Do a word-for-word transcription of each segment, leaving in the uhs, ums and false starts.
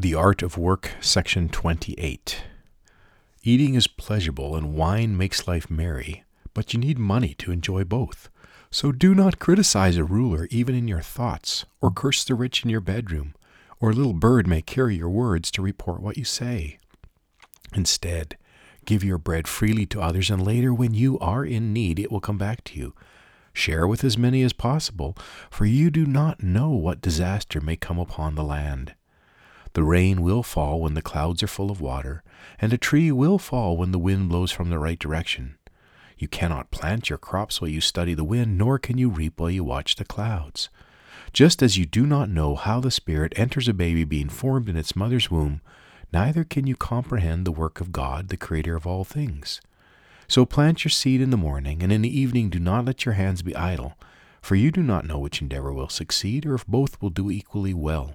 The Art of Work, Section twenty-eight. Eating is pleasurable and wine makes life merry, but you need money to enjoy both. So do not criticize a ruler even in your thoughts, or curse the rich in your bedroom, or a little bird may carry your words to report what you say. Instead, give your bread freely to others, and later when you are in need, it will come back to you. Share with as many as possible, for you do not know what disaster may come upon the land. The rain will fall when the clouds are full of water, and a tree will fall when the wind blows from the right direction. You cannot plant your crops while you study the wind, nor can you reap while you watch the clouds. Just as you do not know how the Spirit enters a baby being formed in its mother's womb, neither can you comprehend the work of God, the Creator of all things. So plant your seed in the morning, and in the evening do not let your hands be idle, for you do not know which endeavor will succeed, or if both will do equally well.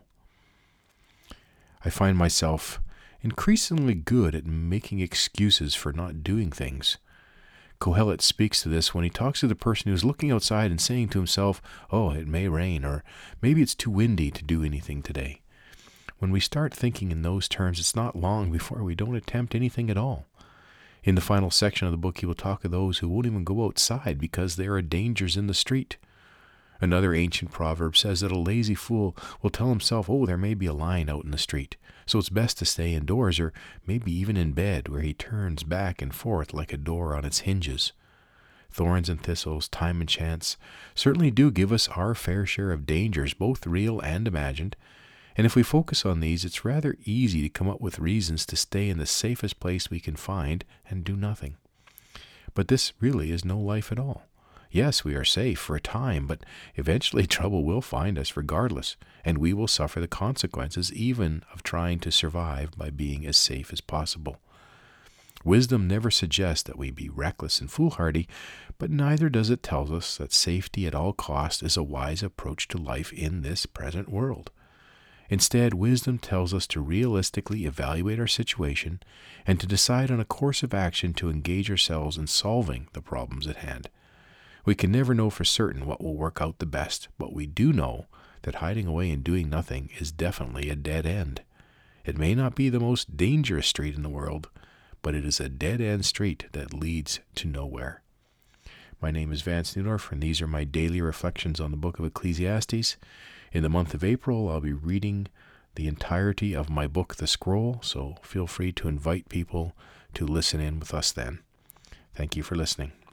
I find myself increasingly good at making excuses for not doing things. Kohelet speaks to this when he talks to the person who is looking outside and saying to himself, "Oh, it may rain," or "Maybe it's too windy to do anything today." When we start thinking in those terms, it's not long before we don't attempt anything at all. In the final section of the book, he will talk of those who won't even go outside because there are dangers in the street. Another ancient proverb says that a lazy fool will tell himself, "Oh, there may be a lion out in the street, so it's best to stay indoors, or maybe even in bed, where he turns back and forth like a door on its hinges." Thorns and thistles, time and chance, certainly do give us our fair share of dangers, both real and imagined, and if we focus on these, it's rather easy to come up with reasons to stay in the safest place we can find and do nothing. But this really is no life at all. Yes, we are safe for a time, but eventually trouble will find us regardless, and we will suffer the consequences even of trying to survive by being as safe as possible. Wisdom never suggests that we be reckless and foolhardy, but neither does it tell us that safety at all costs is a wise approach to life in this present world. Instead, wisdom tells us to realistically evaluate our situation and to decide on a course of action to engage ourselves in solving the problems at hand. We can never know for certain what will work out the best, but we do know that hiding away and doing nothing is definitely a dead end. It may not be the most dangerous street in the world, but it is a dead-end street that leads to nowhere. My name is Vance Neudorf, and these are my daily reflections on the book of Ecclesiastes. In the month of April, I'll be reading the entirety of my book, The Scroll, so feel free to invite people to listen in with us then. Thank you for listening.